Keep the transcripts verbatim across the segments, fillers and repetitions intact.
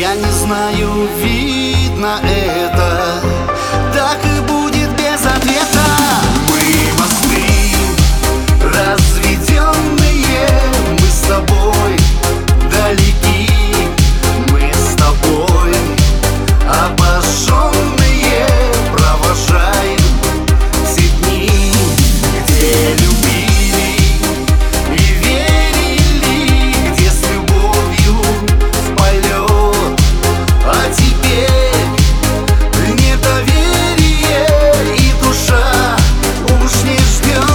Я не знаю, видно это, так и будет без ответа. Мы мосты разведенные, мы с тобой далеки, мы с тобой обожженные, провожаем все дни, где любили и верили, где с любовью в полет, а теперь недоверие и душа уж не ждет.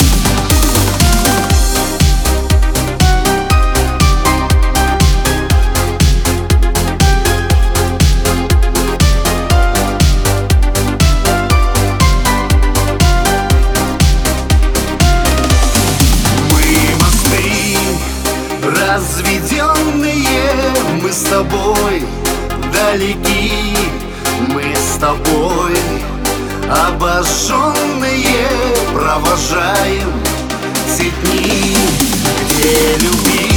Разведенные, мы с тобой далеки, мы с тобой обожженные, провожаем все дни, где любили